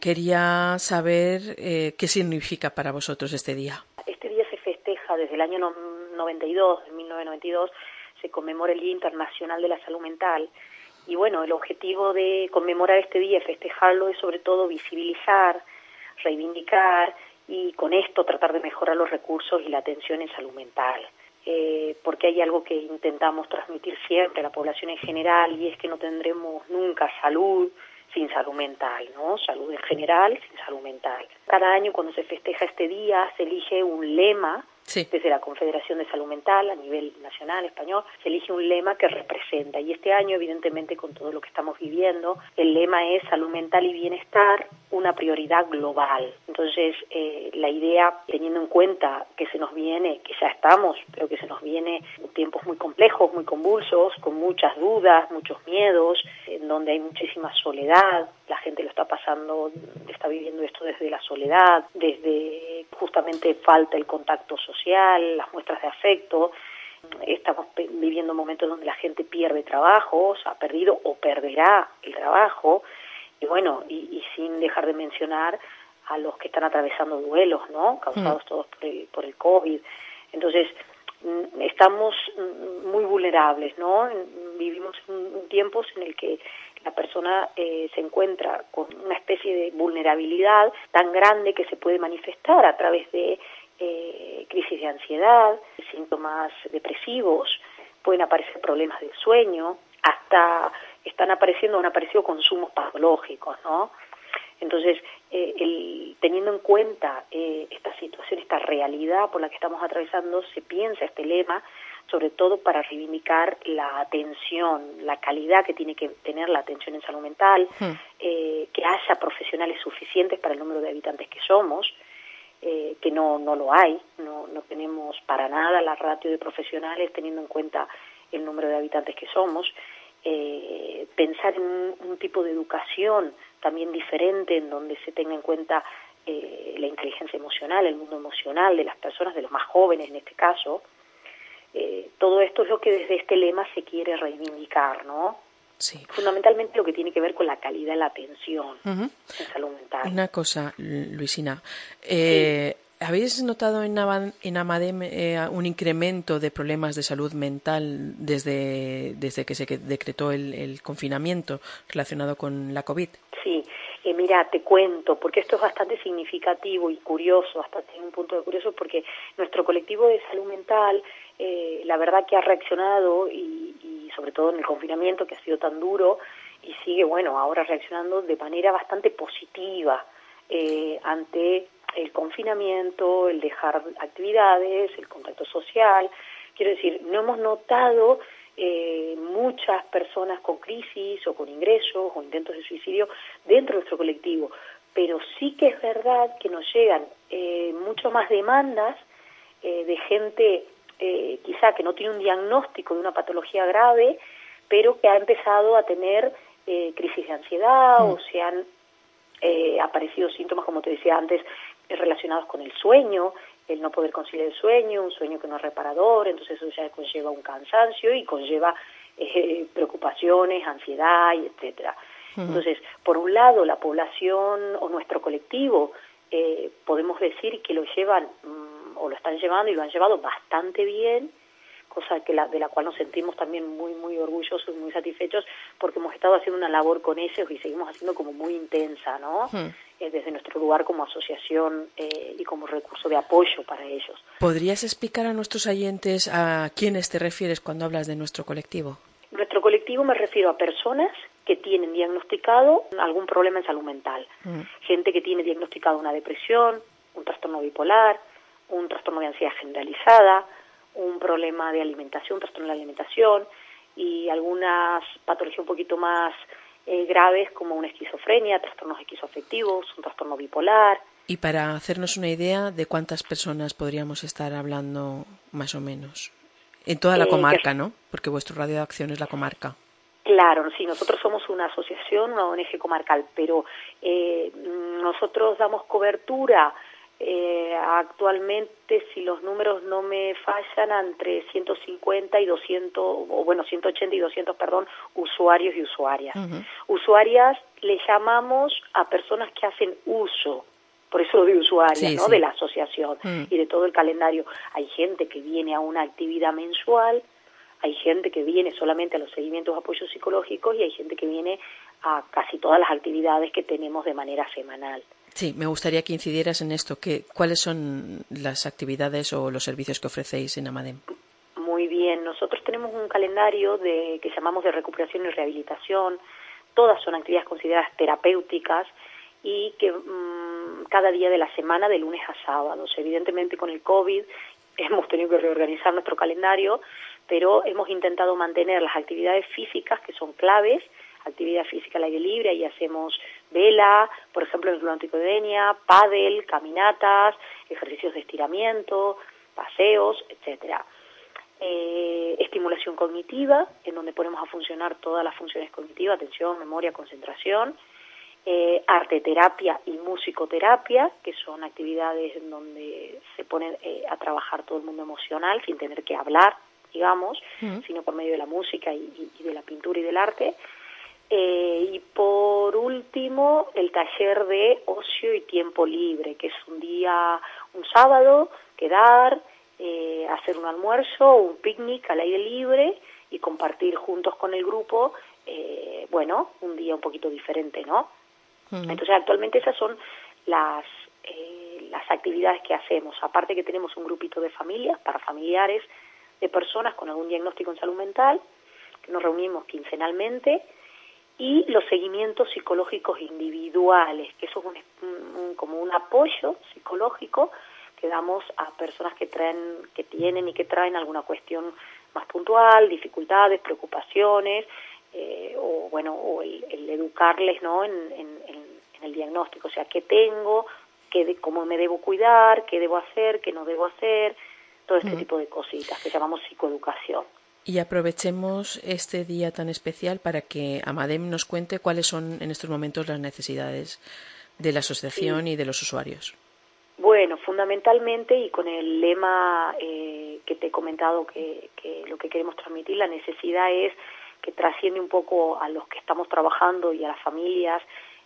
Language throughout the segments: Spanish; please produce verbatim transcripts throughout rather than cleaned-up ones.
Quería saber eh, qué significa para vosotros este día. Este día se festeja desde el año noventa y dos, en mil novecientos noventa y dos, se conmemora el Día Internacional de la Salud Mental. Y bueno, el objetivo de conmemorar este día, festejarlo, es sobre todo visibilizar, reivindicar y con esto tratar de mejorar los recursos y la atención en salud mental. Eh, porque hay algo que intentamos transmitir siempre a la población en general, y es que no tendremos nunca salud sin salud mental, ¿no? Salud en general sin salud mental. Cada año cuando se festeja este día se elige un lema. Sí. Desde la Confederación de Salud Mental a nivel nacional, español, se elige un lema que representa. Y este año, evidentemente, con todo lo que estamos viviendo, el lema es salud mental y bienestar, una prioridad global. Entonces, eh, la idea, teniendo en cuenta que se nos viene, que ya estamos, pero que se nos viene tiempos muy complejos, muy convulsos, con muchas dudas, muchos miedos, en donde hay muchísima soledad, la gente lo está pasando, está viviendo esto desde la soledad, desde justamente falta el contacto social, las muestras de afecto. Estamos viviendo momentos donde la gente pierde trabajos, ha perdido o perderá el trabajo, y bueno, y, y sin dejar de mencionar a los que están atravesando duelos, ¿no? Causados mm. todos por el, por el COVID. Entonces, estamos muy vulnerables, ¿no? Vivimos en tiempos en el que la persona eh, se encuentra con una especie de vulnerabilidad tan grande que se puede manifestar a través de eh, crisis de ansiedad, síntomas depresivos, pueden aparecer problemas del sueño, hasta están apareciendo, han aparecido consumos patológicos, ¿no? Entonces, eh, el, teniendo en cuenta eh, esta situación, esta realidad por la que estamos atravesando, se piensa este lema, sobre todo para reivindicar la atención, la calidad que tiene que tener la atención en salud mental, hmm. eh, que haya profesionales suficientes para el número de habitantes que somos, eh, que no, no lo hay, no, no tenemos para nada la ratio de profesionales teniendo en cuenta el número de habitantes que somos. Eh, pensar en un, un tipo de educación también diferente, en donde se tenga en cuenta eh, la inteligencia emocional, el mundo emocional de las personas, de los más jóvenes en este caso. Eh, todo esto es lo que desde este lema se quiere reivindicar, ¿no? Sí. Fundamentalmente lo que tiene que ver con la calidad de la atención uh-huh. en salud mental. Una cosa, Luisina, eh, sí. ¿habéis notado en, en Amadem eh, un incremento de problemas de salud mental desde, desde que se decretó el, el confinamiento relacionado con la COVID? Sí, eh, mira, te cuento, porque esto es bastante significativo y curioso, hasta tiene un punto de curioso, porque nuestro colectivo de salud mental, eh, la verdad que ha reaccionado, y, y sobre todo en el confinamiento que ha sido tan duro, y sigue, bueno, ahora reaccionando de manera bastante positiva eh, ante el confinamiento, el dejar actividades, el contacto social. Quiero decir, no hemos notado eh, muchas personas con crisis o con ingresos o intentos de suicidio dentro de nuestro colectivo, pero sí que es verdad que nos llegan eh, mucho más demandas eh, de gente eh, quizá que no tiene un diagnóstico de una patología grave, pero que ha empezado a tener eh, crisis de ansiedad mm. o se han eh, aparecido síntomas, como te decía antes, relacionados con el sueño, el no poder conciliar el sueño, un sueño que no es reparador, entonces eso ya conlleva un cansancio y conlleva eh, preocupaciones, ansiedad, y etcétera. Uh-huh. Entonces, por un lado, la población o nuestro colectivo, eh, podemos decir que lo llevan mmm, o lo están llevando y lo han llevado bastante bien, cosa que la, de la cual nos sentimos también muy muy orgullosos y muy satisfechos, porque hemos estado haciendo una labor con ellos y seguimos haciendo como muy intensa, ¿no? Hmm. Eh, desde nuestro lugar como asociación eh, y como recurso de apoyo para ellos. ¿Podrías explicar a nuestros oyentes a quiénes te refieres cuando hablas de nuestro colectivo? Nuestro colectivo me refiero a personas que tienen diagnosticado algún problema en salud mental. Hmm. Gente que tiene diagnosticado una depresión, un trastorno bipolar, un trastorno de ansiedad generalizada, un problema de alimentación, un trastorno de la alimentación y algunas patologías un poquito más eh, graves como una esquizofrenia, trastornos esquizoafectivos, un trastorno bipolar. Y para hacernos una idea de cuántas personas podríamos estar hablando más o menos en toda la eh, comarca, que... ¿no? Porque vuestro radio de acción es la comarca. Claro, sí, nosotros somos una asociación, una O N G comarcal, pero eh, nosotros damos cobertura eh, actualmente, si los números no me fallan, entre ciento cincuenta y doscientos, o bueno, ciento ochenta y doscientos, perdón, usuarios y usuarias. Uh-huh. Usuarias le llamamos a personas que hacen uso, por eso de usuarias, sí, ¿no? Sí. De la asociación uh-huh. y de todo el calendario. Hay gente que viene a una actividad mensual, hay gente que viene solamente a los seguimientos, apoyos psicológicos, y hay gente que viene a casi todas las actividades que tenemos de manera semanal. Sí, me gustaría que incidieras en esto. Que, ¿Cuáles son las actividades o los servicios que ofrecéis en Amadem? Muy bien, nosotros tenemos un calendario de que llamamos de recuperación y rehabilitación. Todas son actividades consideradas terapéuticas y que mmm, cada día de la semana, de lunes a sábados. Evidentemente con el COVID hemos tenido que reorganizar nuestro calendario, pero hemos intentado mantener las actividades físicas que son claves, actividad física al aire libre, ahí hacemos vela, por ejemplo en el Club Anticodeña, pádel, caminatas, ejercicios de estiramiento, paseos, etcétera. Eh, estimulación cognitiva, en donde ponemos a funcionar todas las funciones cognitivas, atención, memoria, concentración, eh, arteterapia y musicoterapia, que son actividades en donde se pone eh, a trabajar todo el mundo emocional sin tener que hablar, digamos, uh-huh. sino por medio de la música y, y, y de la pintura y del arte. Eh, y por último, el taller de ocio y tiempo libre, que es un día, un sábado, quedar, eh, hacer un almuerzo, un picnic al aire libre y compartir juntos con el grupo, eh, bueno, un día un poquito diferente, ¿no? Uh-huh. Entonces, actualmente esas son las, eh, las actividades que hacemos. Aparte que tenemos un grupito de familias, para familiares de personas con algún diagnóstico en salud mental, que nos reunimos quincenalmente, y los seguimientos psicológicos individuales, que eso es un, un, como un apoyo psicológico que damos a personas que traen, que tienen y que traen alguna cuestión más puntual, dificultades, preocupaciones, eh, o bueno, o el, el educarles, ¿no? En, en, en el diagnóstico, o sea, qué tengo, qué de, cómo me debo cuidar, qué debo hacer, qué no debo hacer, todo este mm. tipo de cositas que llamamos psicoeducación. Y aprovechemos este día tan especial para que Amadem nos cuente cuáles son en estos momentos las necesidades de la asociación sí. y de los usuarios. Bueno, fundamentalmente, y con el lema eh, que te he comentado, que, que lo que queremos transmitir, la necesidad es que trasciende un poco a los que estamos trabajando y a las familias,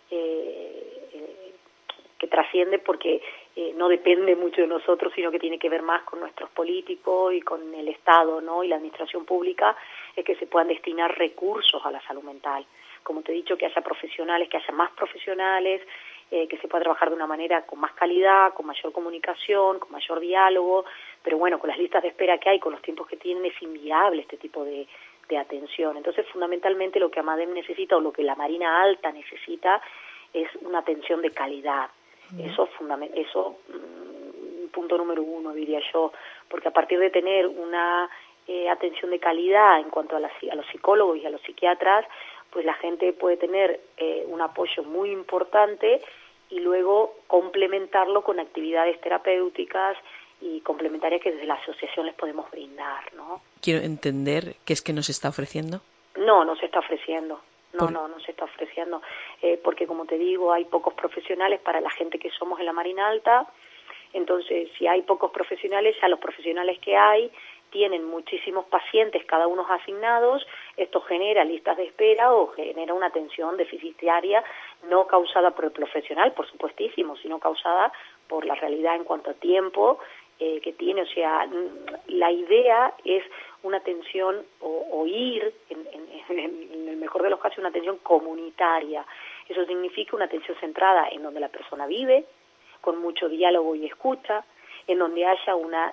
eh, eh, que trasciende porque eh, no depende mucho de nosotros, sino que tiene que ver más con nuestros políticos y con el Estado, ¿no? Y la administración pública, es que se puedan destinar recursos a la salud mental. Como te he dicho, que haya profesionales, que haya más profesionales, eh, que se pueda trabajar de una manera con más calidad, con mayor comunicación, con mayor diálogo, pero bueno, con las listas de espera que hay, con los tiempos que tienen, es inviable este tipo de, de atención. Entonces, fundamentalmente lo que Amadem necesita, o lo que la Marina Alta necesita, es una atención de calidad. Eso, fundament- eso mm, punto número uno, diría yo, porque a partir de tener una eh, atención de calidad en cuanto a, la, a los psicólogos y a los psiquiatras, pues la gente puede tener eh, un apoyo muy importante y luego complementarlo con actividades terapéuticas y complementarias que desde la asociación les podemos brindar, ¿no? Quiero entender qué es que nos está ofreciendo. No, no se está ofreciendo. No, no, no se está ofreciendo, eh, porque como te digo, hay pocos profesionales para la gente que somos en la Marina Alta. Entonces, si hay pocos profesionales, ya los profesionales que hay tienen muchísimos pacientes, cada uno asignados. Esto genera listas de espera o genera una atención deficitaria, no causada por el profesional, por supuestísimo, sino causada por la realidad en cuanto a tiempo eh, que tiene. O sea, la idea es una atención o, o ir, en, en, en el mejor de los casos, una atención comunitaria. Eso significa una atención centrada en donde la persona vive, con mucho diálogo y escucha, en donde haya una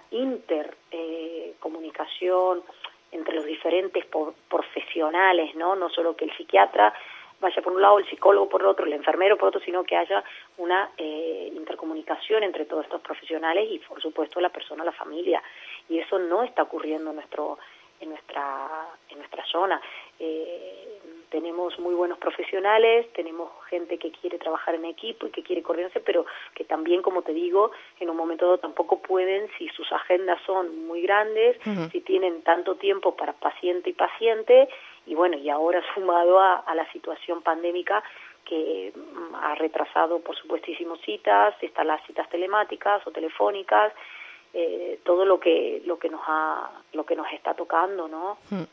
intercomunicación eh, entre los diferentes por, profesionales, ¿no? No solo que el psiquiatra vaya por un lado, el psicólogo por otro, el enfermero por otro, sino que haya una eh, intercomunicación entre todos estos profesionales y, por supuesto, la persona, la familia. Y eso no está ocurriendo en nuestro en nuestra en nuestra zona. Eh, tenemos muy buenos profesionales, tenemos gente que quiere trabajar en equipo y que quiere coordinarse, pero que también, como te digo, en un momento dado tampoco pueden, si sus agendas son muy grandes, uh-huh. si tienen tanto tiempo para paciente y paciente, y bueno, y ahora sumado a, a la situación pandémica, que ha retrasado, por supuestísimo, citas, están las citas telemáticas o telefónicas, eh, todo lo que lo que nos ha lo que nos está tocando, ¿no? Hmm.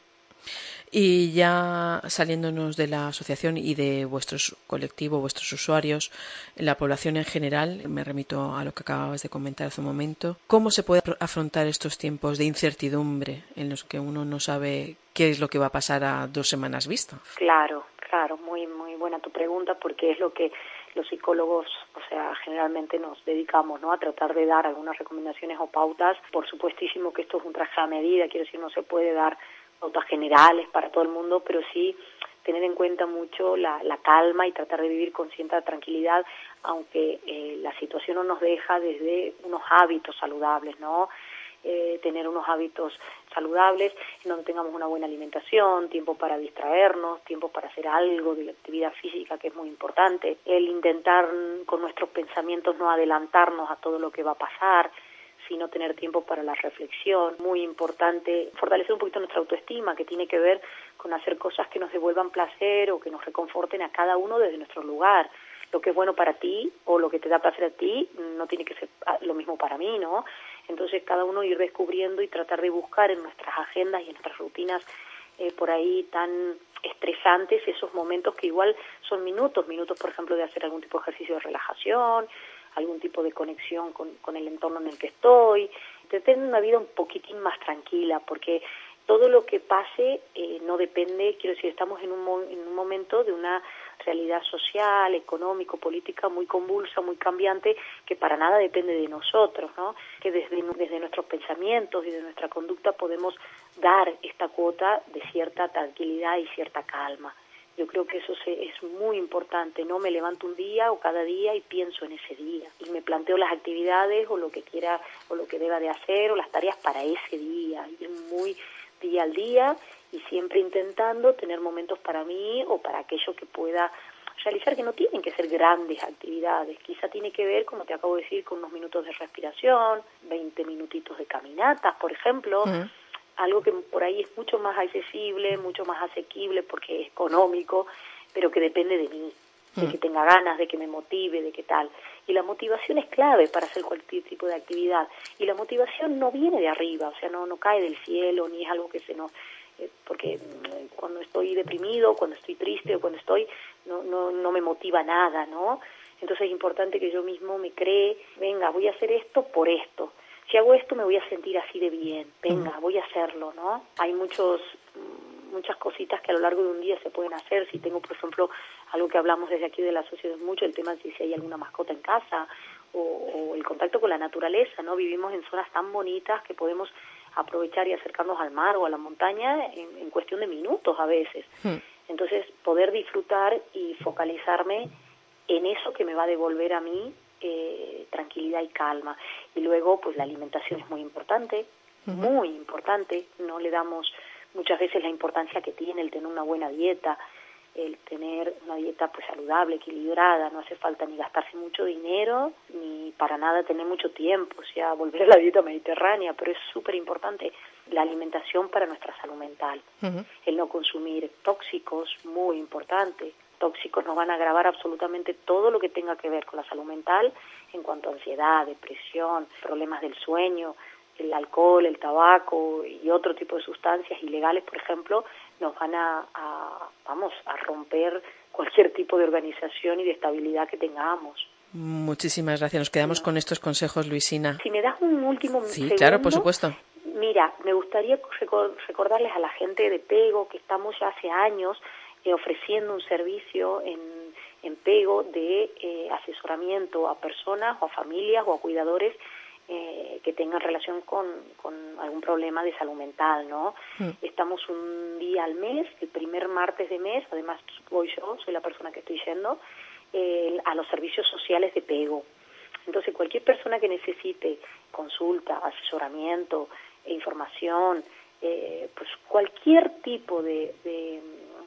Y ya saliéndonos de la asociación y de vuestros colectivos, vuestros usuarios, la población en general, me remito a lo que acababas de comentar hace un momento, ¿cómo se puede afrontar estos tiempos de incertidumbre en los que uno no sabe qué es lo que va a pasar a dos semanas vista? Claro, claro, muy muy buena tu pregunta, porque es lo que los psicólogos, o sea, generalmente nos dedicamos, ¿no?, a tratar de dar algunas recomendaciones o pautas. Por supuestísimo que esto es un traje a medida, quiero decir, no se puede dar pautas generales para todo el mundo, pero sí tener en cuenta mucho la, la calma y tratar de vivir con cierta tranquilidad, aunque eh, la situación no nos deja desde unos hábitos saludables, ¿no? Eh, tener unos hábitos saludables en donde tengamos una buena alimentación, tiempo para distraernos, tiempo para hacer algo de actividad física, que es muy importante, el intentar con nuestros pensamientos no adelantarnos a todo lo que va a pasar, sino tener tiempo para la reflexión. Muy importante fortalecer un poquito nuestra autoestima, que tiene que ver con hacer cosas que nos devuelvan placer o que nos reconforten a cada uno desde nuestro lugar. Lo que es bueno para ti o lo que te da placer a ti no tiene que ser lo mismo para mí, ¿no? Entonces cada uno ir descubriendo y tratar de buscar en nuestras agendas y en nuestras rutinas eh, por ahí tan estresantes esos momentos que igual son minutos, minutos por ejemplo de hacer algún tipo de ejercicio de relajación, algún tipo de conexión con, con el entorno en el que estoy, de tener una vida un poquitín más tranquila, porque todo lo que pase eh, no depende, quiero decir, estamos en un, mo- en un momento de una realidad social, económico, política muy convulsa, muy cambiante, que para nada depende de nosotros, ¿no? Que desde, desde nuestros pensamientos y de nuestra conducta podemos dar esta cuota de cierta tranquilidad y cierta calma. Yo creo que eso se, es muy importante, ¿no? Me levanto un día o cada día y pienso en ese día y me planteo las actividades o lo que quiera o lo que deba de hacer o las tareas para ese día, ir muy día al día y siempre intentando tener momentos para mí o para aquello que pueda realizar, que no tienen que ser grandes actividades, quizá tiene que ver, como te acabo de decir, con unos minutos de respiración, veinte minutitos de caminatas, por ejemplo, mm. algo que por ahí es mucho más accesible, mucho más asequible porque es económico, pero que depende de mí, de que tenga ganas, de que me motive, de qué tal. Y la motivación es clave para hacer cualquier tipo de actividad. Y la motivación no viene de arriba, o sea, no, no cae del cielo, ni es algo que se nos... Eh, porque cuando estoy deprimido, cuando estoy triste o cuando estoy... No, no, no me motiva nada, ¿no? Entonces es importante que yo mismo me cree, venga, voy a hacer esto por esto. Si hago esto me voy a sentir así de bien, venga, voy a hacerlo, ¿no? Hay muchos muchas cositas que a lo largo de un día se pueden hacer. Si tengo, por ejemplo, algo que hablamos desde aquí de la asociación mucho, el tema de si hay alguna mascota en casa o, o el contacto con la naturaleza, ¿no? Vivimos en zonas tan bonitas que podemos aprovechar y acercarnos al mar o a la montaña en, en cuestión de minutos a veces. Hmm. Entonces, poder disfrutar y focalizarme en eso que me va a devolver a mí eh, tranquilidad y calma. Y luego, pues la alimentación es muy importante, uh-huh. muy importante. No le damos muchas veces la importancia que tiene el tener una buena dieta, el tener una dieta pues saludable, equilibrada. No hace falta ni gastarse mucho dinero, ni para nada tener mucho tiempo, o sea, volver a la dieta mediterránea, pero es súper importante la alimentación para nuestra salud mental. Uh-huh. El no consumir tóxicos, muy importante. Tóxicos nos van a agravar absolutamente todo lo que tenga que ver con la salud mental en cuanto a ansiedad, depresión, problemas del sueño. El alcohol, el tabaco y otro tipo de sustancias ilegales, por ejemplo, nos van a, a vamos a romper cualquier tipo de organización y de estabilidad que tengamos. Muchísimas gracias. Nos quedamos no. con estos consejos, Luisina. Si me das un último sí, segundo. Claro, por supuesto. Mira, me gustaría recordarles a la gente de Pego que estamos ya hace años eh, ofreciendo un servicio en, en Pego de eh, asesoramiento a personas o a familias o a cuidadores Eh, que tengan relación con, con algún problema de salud mental, ¿no? Mm. Estamos un día al mes, el primer martes de mes, además voy yo, soy la persona que estoy yendo, eh, a los servicios sociales de Pego. Entonces, cualquier persona que necesite consulta, asesoramiento, e información, eh, pues cualquier tipo de, de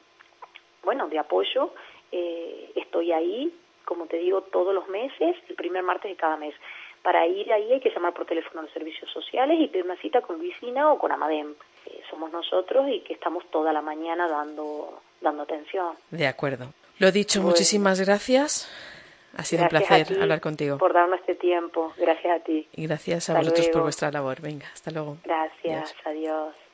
bueno, de apoyo, eh, estoy ahí, como te digo, todos los meses, el primer martes de cada mes. Para ir ahí hay que llamar por teléfono a los servicios sociales y pedir una cita con Luisina o con Amadem. Eh, somos nosotros y que estamos toda la mañana dando, dando atención. De acuerdo. Lo dicho, Bueno, muchísimas gracias. Ha sido un gracias placer a ti hablar contigo. por darnos este tiempo. Gracias a ti. Y gracias a Hasta vosotros por luego. vuestra labor. Venga, hasta luego. Gracias. Adiós. Adiós.